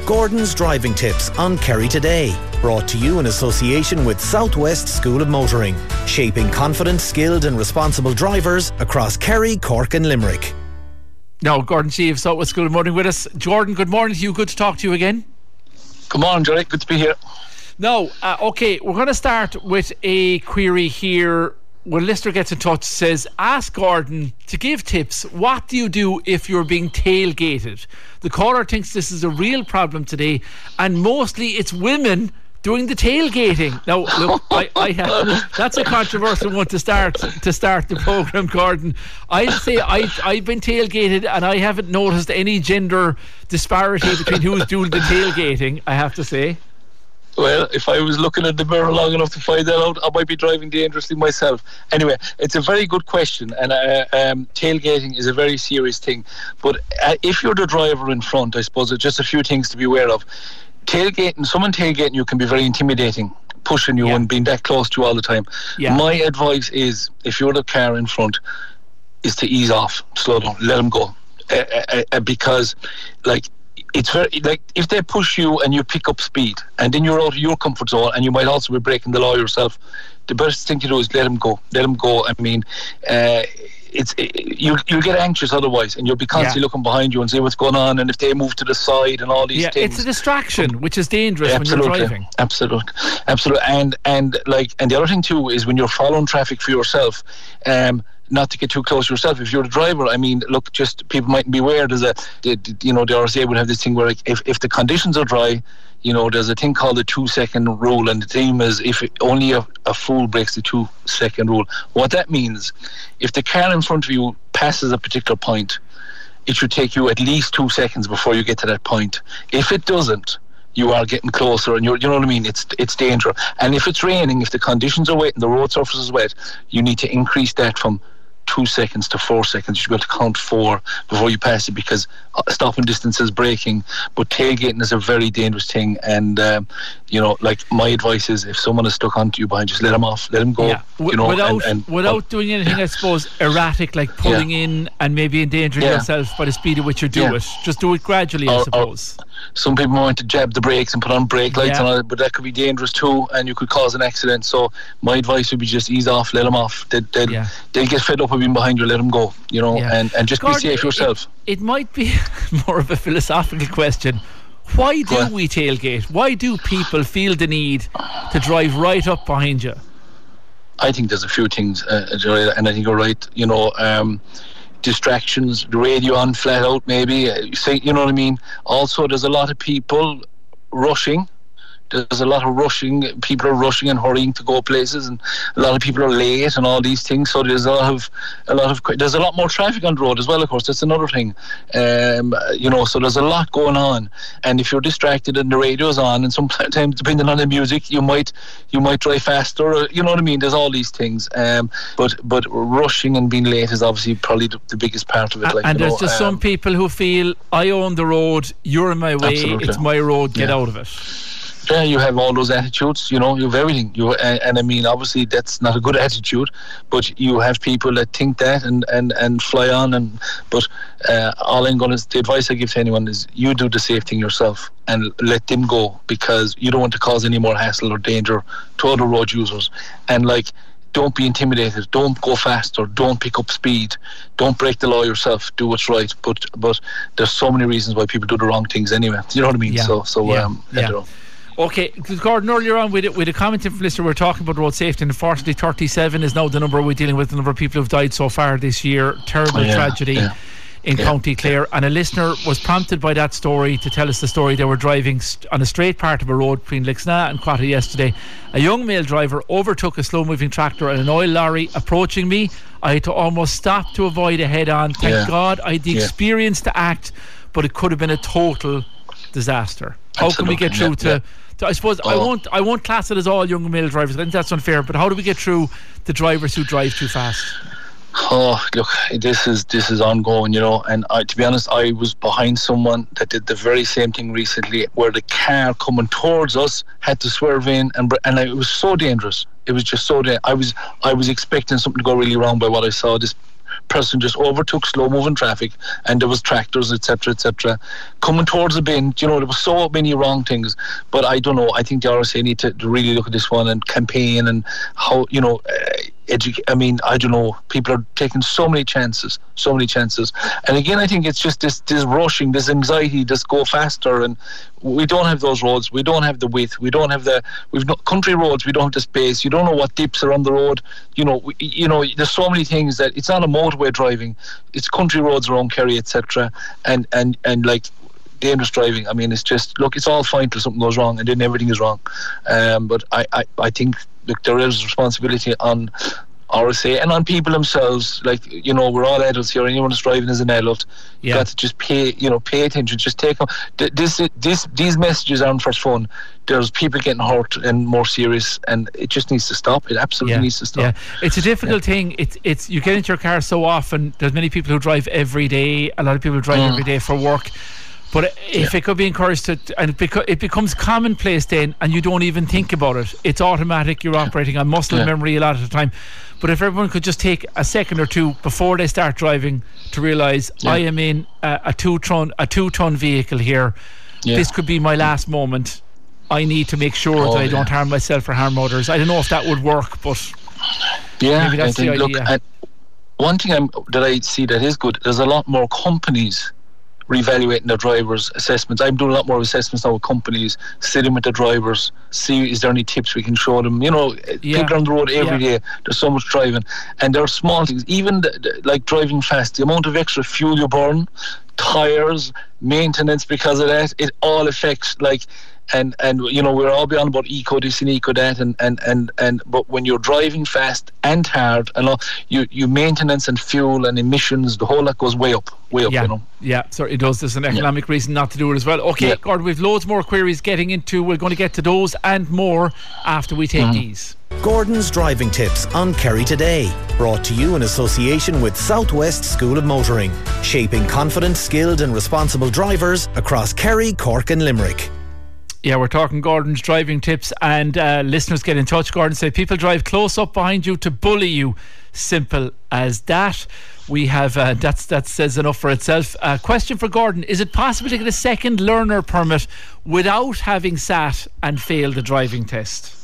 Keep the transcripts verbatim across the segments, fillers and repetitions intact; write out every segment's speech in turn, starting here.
Gordon's Driving Tips on Kerry Today. Brought to you in association with Southwest School of Motoring. Shaping confident, skilled and responsible drivers across Kerry, Cork and Limerick. Now, Gordon Sheeves, Southwest School of Motoring with us. Jordan, good morning to you. Good to talk to you again. Good morning, Jerry. Good to be here. Now, uh, okay, we're going to start with a query here. When listener gets in touch, says, ask Gordon to give tips. What do you do if you're being tailgated? The caller thinks this is a real problem today, and mostly it's women doing the tailgating. Now, look, I, I have, that's a controversial one to start to start the programme, Gordon. I'd say I, I've been tailgated, and I haven't noticed any gender disparity between who's doing the tailgating, I have to say. Well, if I was looking at the mirror long enough to find that out, I might be driving dangerously myself. Anyway, it's a very good question, and uh, um, tailgating is a very serious thing. But uh, if you're the driver in front, I suppose there's just a few things to be aware of. Tailgating, someone tailgating you can be very intimidating, pushing you yeah. and being that close to you all the time. Yeah. My advice is, if you're the car in front, is to ease off, slow down, let them go. Uh, uh, uh, because, like, it's very, like, if they push you and you pick up speed and then you're out of your comfort zone and you might also be breaking the law yourself, the best thing to do is let them go. Let them go. I mean, uh, it's it, you, you'll get anxious otherwise, and you'll be constantly yeah. looking behind you and see what's going on, and if they move to the side and all these yeah, things. It's a distraction, which is dangerous absolutely, when you're driving. Absolutely. Absolutely. And, and, like, and the other thing too is when you're following traffic for yourself, um, not to get too close to yourself. If you're the driver, I mean, look, just people mightn't be aware. There's a, you know, the R S A would have this thing where, like, if, if the conditions are dry, you know, there's a thing called the two second rule, and the theme is if it, only a, a fool breaks the two second rule. What that means, if the car in front of you passes a particular point, it should take you at least two seconds before you get to that point. If it doesn't, you are getting closer, and you're, you know what I mean, it's it's danger. And if it's raining, if the conditions are wet and the road surface is wet, you need to increase that from two seconds to four seconds. You should be able to count four before you pass it, because stopping distance is braking, but tailgating is a very dangerous thing. And um, you know, like, my advice is, if someone is stuck onto you behind, just let them off, let them go. Yeah. You know, without and, and, without well, doing anything, I suppose, erratic, like pulling yeah. in and maybe endangering yeah. yourself by the speed at which you do yeah. it. Just do it gradually, or, I suppose. Or some people want to jab the brakes and put on brake lights, yeah. and all that, but that could be dangerous too, and you could cause an accident. So my advice would be just ease off, let them off. They, they'll, yeah. they'll get fed up with being behind you, let them go, you know, yeah. and, and just Gordon, be safe yourself. It, it might be more of a philosophical question. Why do we tailgate? Why do people feel the need to drive right up behind you? I think there's a few things, uh, Jerry, and I think you're right. You know, um, distractions, the radio on flat out, maybe. Uh, you say, you know what I mean? Also, there's a lot of people rushing. There's a lot of rushing. People are rushing and hurrying to go places, and a lot of people are late and all these things. So there's a lot of, a lot of, there's a lot more traffic on the road as well. Of course, that's another thing. Um, you know, so there's a lot going on. And if you're distracted and the radio's on, and sometimes depending on the music, you might, you might drive faster. Or, you know what I mean? There's all these things. Um, but but rushing and being late is obviously probably the, the biggest part of it. Like, and you there's know, just um, some people who feel, I own the road, you're in my way, absolutely. It's my road, get yeah. out of it. Yeah, you have all those attitudes, you know, you have everything. You and, and I mean, obviously that's not a good attitude, but you have people that think that and, and, and fly on. And but uh, all I'm going to, the advice I give to anyone is, you do the safe thing yourself and let them go, because you don't want to cause any more hassle or danger to other road users. And, like, don't be intimidated. Don't go faster. Don't pick up speed. Don't break the law yourself. Do what's right. But but there's so many reasons why people do the wrong things anyway. You know what I mean? Yeah. So so yeah. um, yeah. I don't know. Okay, Gordon, earlier on with, with a comment from listener, we we're talking about road safety, and unfortunately thirty-seven is now the number we're dealing with, the number of people who've died so far this year. Terrible oh, yeah, tragedy yeah. in yeah, County Clare, and a listener was prompted by that story to tell us the story. They were driving st- on a straight part of a road between Lixna and Quata yesterday. A young male driver overtook a slow moving tractor and an oil lorry approaching me. I had to almost stop to avoid a head on. Thank yeah. God I had the yeah. experience to act, but it could have been a total disaster. How Absolutely. can we get through yeah, to, yeah. to I suppose oh. I won't I won't class it as all young male drivers. I think that's unfair, but how do we get through the drivers who drive too fast? Oh, look, this is this is ongoing, you know. And I, to be honest, I was behind someone that did the very same thing recently, where the car coming towards us had to swerve in, and and it was so dangerous. It was just so dangerous. I was I was expecting something to go really wrong by what I saw. This person just overtook slow-moving traffic, and there was tractors, et cetera, et cetera, coming towards the bin. You know, there was so many wrong things. But I don't know. I think the R S A need to, to really look at this one and campaign and how, you know, uh, edu- I mean, I don't know. People are taking so many chances, so many chances. And again, I think it's just this, this rushing, this anxiety, this go faster. And we don't have those roads. We don't have the width. We don't have the, we've not country roads. We don't have the space. You don't know what dips are on the road. You know, we, you know, there's so many things that it's not a motorway driving. It's country roads around Kerry, et cetera. And, and, and like, dangerous driving. I mean, it's just, look, it's all fine till something goes wrong, and then everything is wrong. Um, but I, I, I think, look, there is responsibility on R S A and on people themselves. Like, you know, we're all adults here. Anyone who's driving is an adult. Yeah. You've got to just pay, you know, pay attention. Just take them. This, this, these messages aren't for fun. There's people getting hurt and more serious, and it just needs to stop. It absolutely yeah. needs to stop. Yeah, it's a difficult yeah. thing. It's it's you get into your car so often. There's many people who drive every day. A lot of people drive mm. every day for work. But if yeah. it could be encouraged to, and it, beco- it becomes commonplace then, and you don't even think about it. It's automatic. You're operating on muscle yeah. memory a lot of the time. But if everyone could just take a second or two before they start driving to realise yeah. I am in a, a two ton a two ton vehicle here. Yeah. This could be my last moment. I need to make sure oh, that I don't yeah. harm myself or harm others. I don't know if that would work, but yeah, maybe that's I think, the idea. Look, one thing I'm, that I see that is good. There's a lot more companies reevaluating their drivers' assessments. I'm doing a lot more assessments now with companies, sitting with the drivers, see is there any tips we can show them. You know, yeah. people on the road every yeah. day, there's so much driving, and there are small things, even the, the, like driving fast, the amount of extra fuel you burn, tyres, maintenance because of that, it all affects, like, and and you know, we're all beyond about eco this and eco that, and and and and but when you're driving fast and hard, and all, you you maintenance and fuel and emissions, the whole lot goes way up, way up. Yeah, you know. Yeah, so it does. There's an economic yeah. reason not to do it as well. Okay, yeah. Gordon, we've loads more queries getting into. We're going to get to those and more after we take mm. these. Gordon's driving tips on Kerry Today, brought to you in association with Southwest School of Motoring, shaping confident, skilled and responsible drivers across Kerry, Cork and Limerick. Yeah, we're talking Gordon's driving tips, and uh, listeners get in touch. Gordon say people drive close up behind you to bully you. Simple as that. We have uh, that's that says enough for itself. Uh, question for Gordon: is it possible to get a second learner permit without having sat and failed the driving test?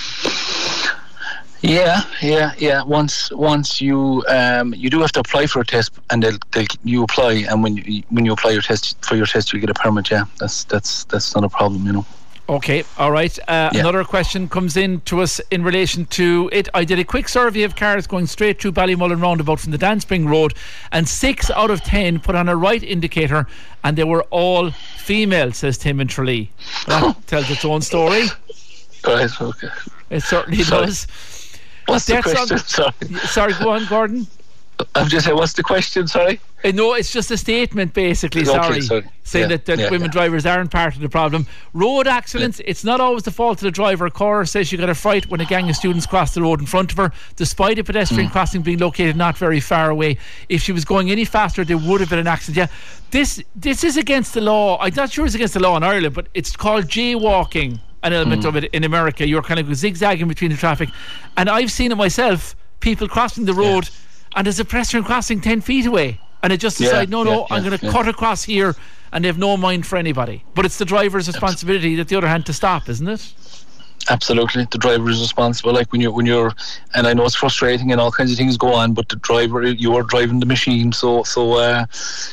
Yeah, yeah, yeah. Once, once you um, you do have to apply for a test, and they'll, they'll you apply, and when you when you apply your test for your test, you get a permit. Yeah, that's that's that's not a problem, you know. Okay, all right. Uh, yeah. Another question comes in to us in relation to it. I did a quick survey of cars going straight through Ballymullen roundabout from the Danspring Road, and six out of ten put on a right indicator, and they were all female, says Tim in Tralee. That tells its own story. Right, okay. It certainly Sorry. does. What's the That's question? On, sorry. Sorry, go on, Gordon. I'm just saying, what's the question? Sorry. Uh, no, it's just a statement, basically. Okay, sorry, sorry. saying yeah, that, that yeah, women yeah. drivers aren't part of the problem. Road accidents, yeah. it's not always the fault of the driver. Cora says she got a fright when a gang of students crossed the road in front of her, despite a pedestrian mm. crossing being located not very far away. If she was going any faster, there would have been an accident. Yeah, this this is against the law. I'm not sure it's against the law in Ireland, but it's called jaywalking. An element mm. of it in America. You're kind of zigzagging between the traffic, and I've seen it myself. People crossing the road, yeah. and there's a pedestrian crossing ten feet away, and they just decide, yeah, no, no, yeah, I'm yeah, going to yeah. cut across here, and they have no mind for anybody. But it's the driver's responsibility, at the other hand, to stop, isn't it? Absolutely, the driver is responsible. Like when you're, when you're, and I know it's frustrating and all kinds of things go on, but the driver, you are driving the machine. So, so, uh,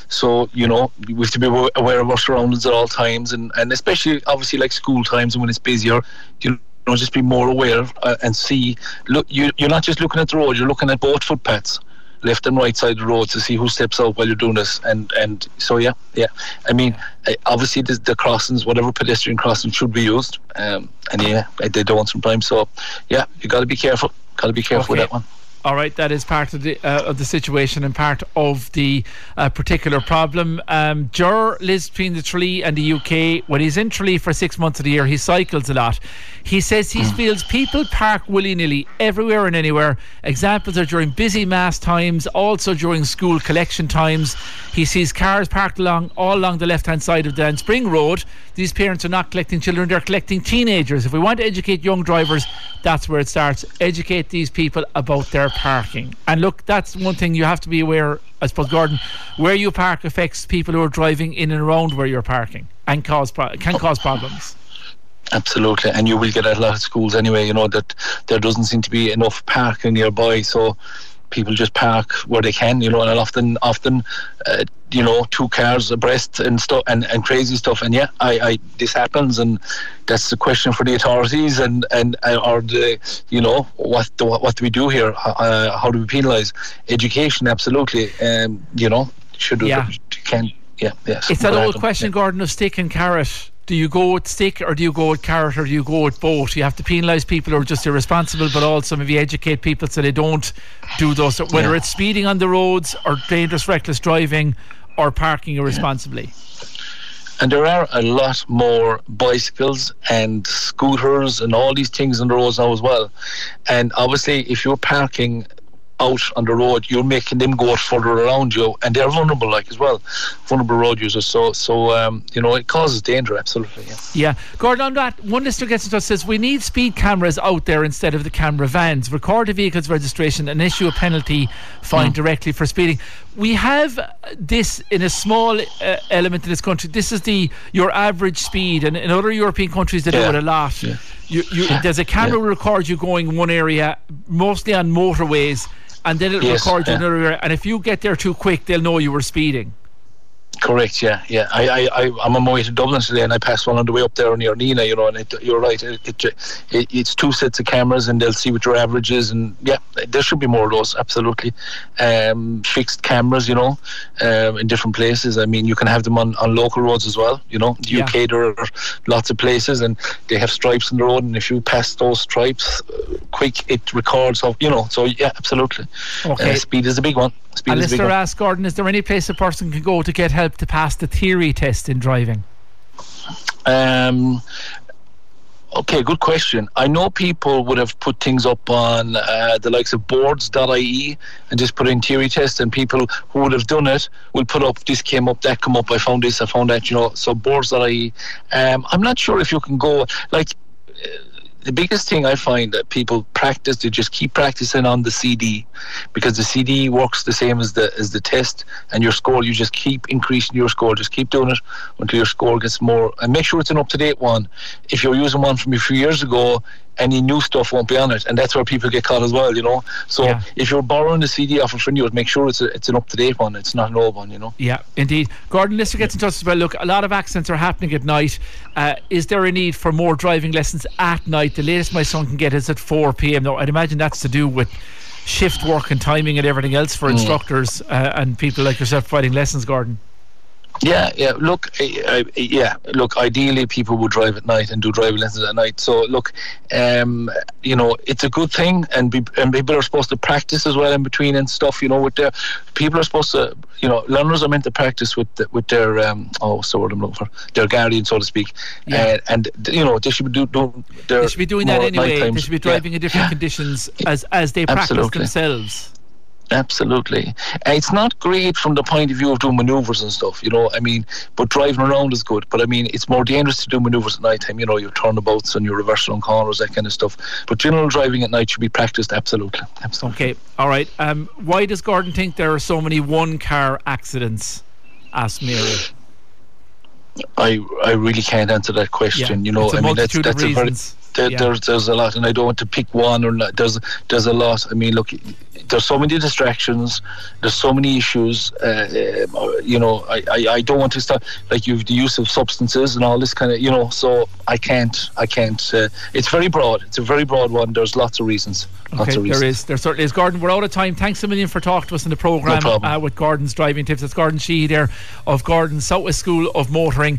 so you know, we have to be aware of our surroundings at all times, and, and especially obviously like school times and when it's busier, you know, just be more aware uh, and see. Look, you, you're not just looking at the road; you're looking at both footpaths, left and right side of the road, to see who steps out while you're doing this. And and so yeah, yeah. I mean, obviously the, the crossings, whatever pedestrian crossing should be used, um, and yeah, they don't sometimes. So yeah, you got to be careful. Got to be careful okay. with that one. All right, that is part of the uh, of the situation and part of the uh, particular problem. Um, Ger lives between the Tralee and the U K. When he's in Tralee for six months of the year, he cycles a lot. He says he mm. feels people park willy-nilly everywhere and anywhere. Examples are during busy mass times, also during school collection times. He sees cars parked along all along the left-hand side of Dan Spring Road. These parents are not collecting children, they're collecting teenagers. If we want to educate young drivers, that's where it starts. Educate these people about their parking. And look, that's one thing you have to be aware, I suppose, Gordon, where you park affects people who are driving in and around where you're parking and cause pro- can cause problems. Absolutely, and you will get at a lot of schools anyway, you know, that there doesn't seem to be enough parking nearby, so people just park where they can, you know, and often, often, uh, you know, two cars abreast and stuff, and, and crazy stuff. And yeah, I, I, this happens, and that's the question for the authorities, and and uh, or the, you know, what do, what do we do here? Uh, how do we penalise? Education, absolutely. Um, you know, should yeah. we can yeah, yeah. It's that old happen. question, yeah. Gordon, of stick and carrot. Do you go with stick or do you go with carrot or do you go with both? You have to penalise people who are just irresponsible, but also maybe educate people so they don't do those, whether yeah. it's speeding on the roads or dangerous reckless driving or parking irresponsibly. And there are a lot more bicycles and scooters and all these things on the roads now as well. And obviously if you're parking out on the road, you're making them go further around you, and they're vulnerable, like, as well, vulnerable road users. So, so um, you know, it causes danger, absolutely. Yeah. Yeah, Gordon, on that, one listener gets in touch, says we need speed cameras out there instead of the camera vans. Record a vehicle's registration and issue a penalty fine mm. directly for speeding. We have this in a small uh, element in this country. This is the your average speed, and in other European countries they yeah. do it a lot. Yeah. You, you, yeah. There's a camera yeah. will record you going in one area, mostly on motorways, and then it'll yes, record you yeah. in another area, and if you get there too quick they'll know you were speeding. Correct, yeah, yeah. I, I, I, I'm on my way to Dublin today, and I passed one on the way up there near Nina, you know, and it, you're right, it, it, it, it's two sets of cameras, and they'll see what your average is, and yeah, there should be more of those, absolutely. Um, fixed cameras, you know, um, in different places. I mean, you can have them on, on local roads as well, you know. The yeah. U K, there are lots of places, and they have stripes on the road, and if you pass those stripes uh, quick, it records, off, you know, so yeah, absolutely. Okay. Uh, speed is a big one. Speed and is a big one. one. Asked Gordon, is there any place a person can go to get help to pass the theory test in driving? Um, okay, good question. I know people would have put things up on uh, the likes of boards dot I E and just put in theory test, and people who would have done it will put up, this came up, that came up, I found this, I found that, you know, so boards dot I E. Um, I'm not sure if you can go, like, uh, the biggest thing I find that people practice, they just keep practicing on the C D, because the C D works the same as the as the test, and your score, you just keep increasing your score, just keep doing it until your score gets more, and make sure it's an up-to-date one. If you're using one from a few years ago, any new stuff won't be on it, and that's where people get caught as well, you know. So yeah. if you're borrowing the C D off a friend, you make sure it's a, it's an up-to-date one, it's not an old one, you know. Yeah, indeed. Gordon Lister gets in touch as well. Look, a lot of accidents are happening at night. Uh, is there a need for more driving lessons at night? The latest my son can get is at four p.m. Now, I'd imagine that's to do with shift work and timing and everything else for mm. instructors uh, and people like yourself providing lessons, Gordon. Yeah, yeah. Look, I, I, yeah. Look, ideally, people would drive at night and do driving lessons at night. So, look, um, you know, it's a good thing, and, be, and people are supposed to practice as well in between and stuff. You know, with their people are supposed to, you know, learners are meant to practice with the, with their um, oh, what's the word I'm looking for? Their guardian, so to speak. Yeah. Uh, and you know, they should be do, do their They should be doing that anyway. They should be driving yeah. in different yeah. conditions as as they practice Absolutely. themselves. Absolutely. Uh, it's not great from the point of view of doing manoeuvres and stuff, you know, I mean, but driving around is good. But I mean, it's more dangerous to do manoeuvres at night time, you know, your turnabouts and your reversal on corners, that kind of stuff. But general driving at night should be practiced, absolutely. absolutely. Okay, all right. Um, why does Gordon think there are so many one-car accidents? Asked Mary. I I really can't answer that question, yeah, you know. it's a I mean, that's, multitude that's of a very. reasons. There, yeah. there's there's a lot, and I don't want to pick one or not. There's there's a lot. I mean, look, there's so many distractions. There's so many issues. Uh, uh, you know, I, I, I don't want to start like you've the use of substances and all this kind of, you know. So I can't I can't. Uh, it's very broad. It's a very broad one. There's lots of reasons. Lots okay, of reasons. there is. There certainly is. Gordon, we're out of time. Thanks a million for talking to us in the programme no uh, with Gordon's driving tips. It's Gordon Sheehy there of Gordon's Southwest School of Motoring.